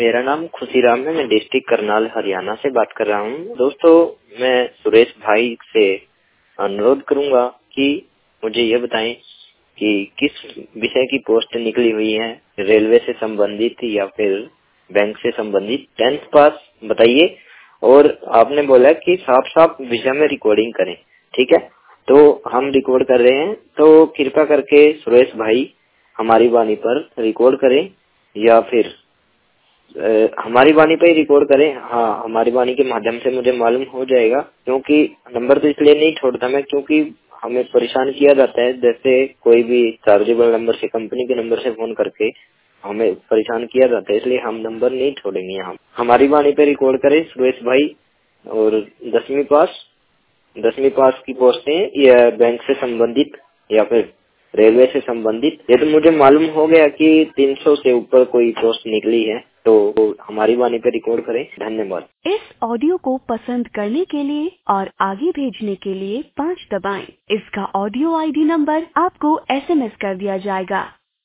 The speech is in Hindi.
मेरा नाम खुशीराम है। मैं डिस्ट्रिक्ट करनाल हरियाणा से बात कर रहा हूँ। दोस्तों, मैं सुरेश भाई से अनुरोध करूंगा कि मुझे ये बताएं कि किस विषय की पोस्ट निकली हुई है, रेलवे से संबंधित या फिर बैंक से संबंधित। 10th पास बताइए। और आपने बोला कि साफ साफ विषय में रिकॉर्डिंग करें, ठीक है? तो हम रिकॉर्ड कर रहे हैं, तो कृपया करके सुरेश भाई हमारी वाणी पर रिकॉर्ड करें या फिर हमारी वाणी पे ही रिकॉर्ड करें। हाँ, हमारी वाणी के माध्यम से मुझे मालूम हो जाएगा, क्योंकि नंबर तो इसलिए नहीं छोड़ता मैं, क्योंकि हमें परेशान किया जाता है। जैसे कोई भी चार्जेबल नंबर से, कंपनी के नंबर से फोन करके हमें परेशान किया जाता है, इसलिए हम नंबर नहीं छोड़ेंगे। यहाँ हमारी वाणी पे रिकॉर्ड करें सुरेश भाई। और 10वीं पास की पोस्टें या बैंक से संबंधित या फिर रेलवे से संबंधित। ये तो मुझे मालूम हो गया कि 300 से ऊपर कोई पोस्ट निकली है, तो हमारी वाणी पे रिकॉर्ड करें। धन्यवाद। इस ऑडियो को पसंद करने के लिए और आगे भेजने के लिए 5 दबाएं। इसका ऑडियो ID नंबर आपको SMS कर दिया जाएगा।